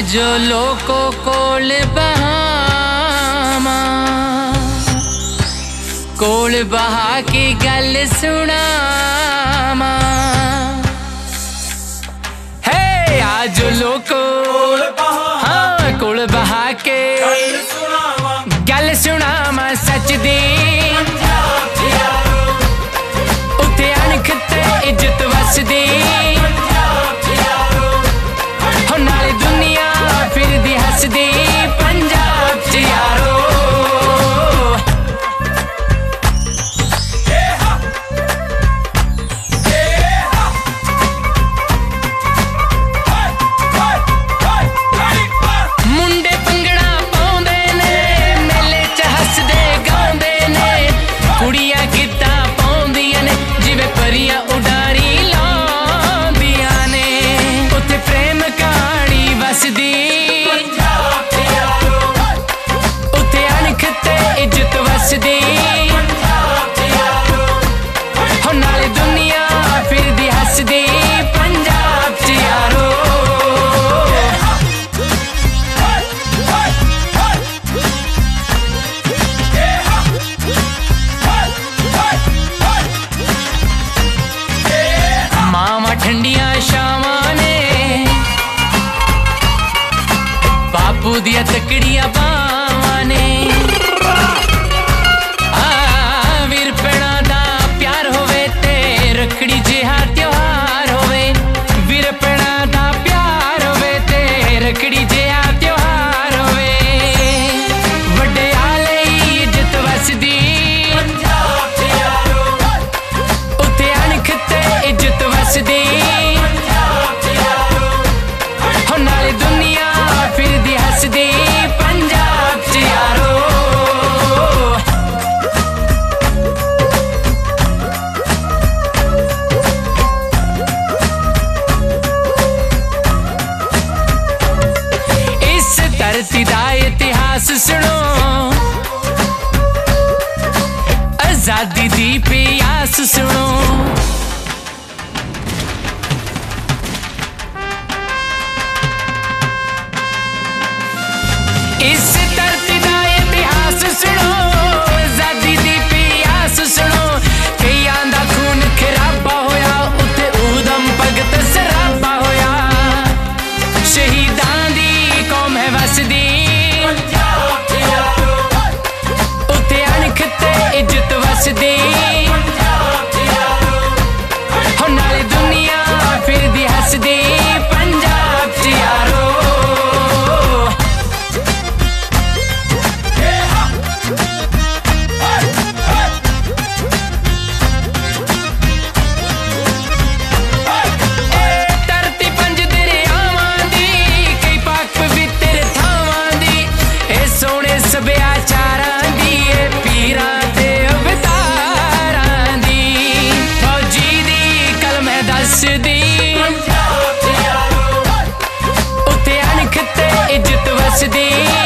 जो लोको कोल बहामा कोल बहा की गल सुनामा है आज लोको हाँ कोल बहा के गल सुनामा सच दी उत्ते अणख ते इज्जत वसदी हसदी पंजाब च यारो मुंडे भंगड़ा पाउंदे ने मेले च हसदे गाउंदे ने कुड़ियां गिद्धा पाउंदियां ने जिवें परियां उडारी लाउंदियां ने उत्थे प्रेम कहानी वसदी नाले दुनिया फिर दी हसदी पंजाब च यारो मामा ठंडियां शावां ने बापू दिया तकड़ियां बावां ने रखड़ी जिहा त्योहार होवे वीर भैणा दा प्यार होवे ते रखड़ी जिहा त्योहार होवे वड्डे आले इज्जत वसदी पंजाब च यारो उत्ते अणख ते इज्जत वसदी पंजाब च यारो हो नाले दुनिया फिरदी हसदी पंजाब च यारो धरती दा इतिहास सुनो आजादी दी प्यास सुनो इस धरती दा इतिहास सुनो आजादी दी प्यास सुनो कईयां दा खून खराबा होया उत्ते उधम भगत सराबा होया शहीदां दी कौम है वसदी पंजाब च यारो उत्ते अणख ते इज्जत वसदी पंजाब च यारो हो नाले दुनिया फिरदी हसदी पंजाब च यारो सभ्याचारां दी पीरां ते अवतारां दी फौजी दी कलम है दसदी पंजाब च यारो उत्ते अणख ते इज्जत वसदी।